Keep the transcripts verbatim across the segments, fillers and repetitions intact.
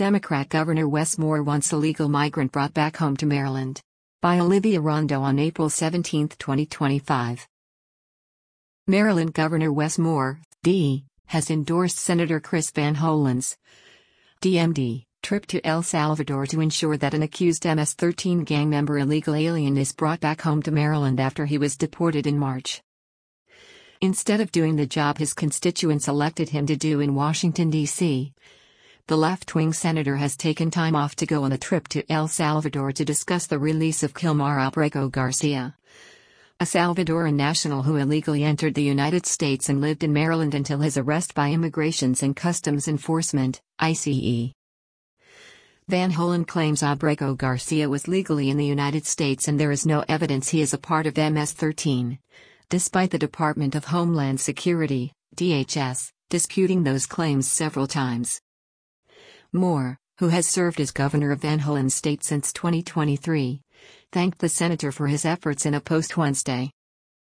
Democrat Governor Wes Moore wants illegal migrant brought back home to Maryland. By Olivia Rondo on April seventeenth, twenty twenty-five. Maryland Governor Wes Moore, D, has endorsed Senator Chris Van Hollen's D M D trip to El Salvador to ensure that an accused M S thirteen gang member illegal alien is brought back home to Maryland after he was deported in March. Instead of doing the job his constituents elected him to do in Washington, D C, the left-wing senator has taken time off to go on a trip to El Salvador to discuss the release of Kilmar Abrego Garcia, a Salvadoran national who illegally entered the United States and lived in Maryland until his arrest by Immigrations and Customs Enforcement, I C E. Van Hollen claims Abrego Garcia was legally in the United States and there is no evidence he is a part of M S thirteen, despite the Department of Homeland Security, D H S, disputing those claims several times. Moore, who has served as governor of Van Hollen's state since twenty twenty-three, thanked the senator for his efforts in a post Wednesday.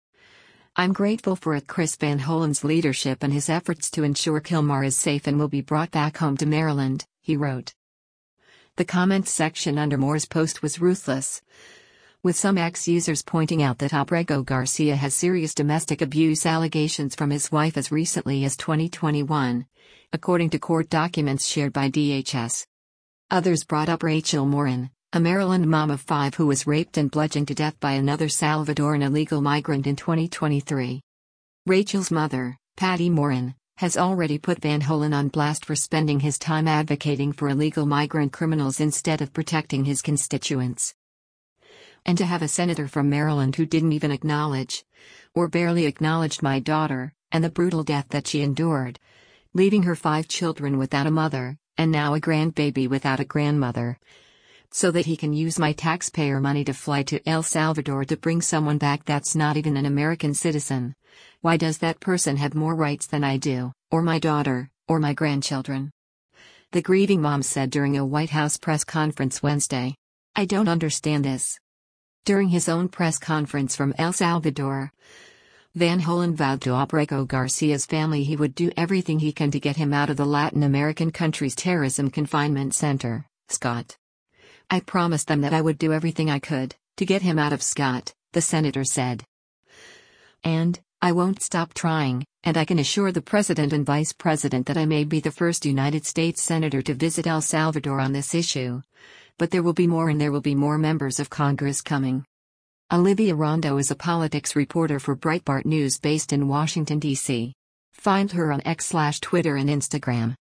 "I'm grateful for Chris Van Hollen's leadership and his efforts to ensure Kilmar is safe and will be brought back home to Maryland," he wrote. The comments section under Moore's post was ruthless, with some X users pointing out that Abrego Garcia has serious domestic abuse allegations from his wife as recently as twenty twenty-one, according to court documents shared by D H S. Others brought up Rachel Morin, a Maryland mom of five who was raped and bludgeoned to death by another Salvadoran illegal migrant in twenty twenty-three. Rachel's mother, Patty Morin, has already put Van Hollen on blast for spending his time advocating for illegal migrant criminals instead of protecting his constituents. And to have a senator from Maryland who didn't even acknowledge, or barely acknowledged my daughter, and the brutal death that she endured, leaving her five children without a mother, and now a grandbaby without a grandmother, so that he can use my taxpayer money to fly to El Salvador to bring someone back that's not even an American citizen. Why does that person have more rights than I do, or my daughter, or my grandchildren? The grieving mom said during a White House press conference Wednesday. "I don't understand this." During his own press conference from El Salvador, Van Hollen vowed to Abrego Garcia's family he would do everything he can to get him out of the Latin American country's terrorism confinement center, SCOT. "I promised them that I would do everything I could to get him out of SCOT," the senator said. "And I won't stop trying, and I can assure the President and Vice President that I may be the first United States Senator to visit El Salvador on this issue. But there will be more and there will be more members of Congress coming." Olivia Rondo is a politics reporter for Breitbart News based in Washington, D C. Find her on X slash Twitter and Instagram.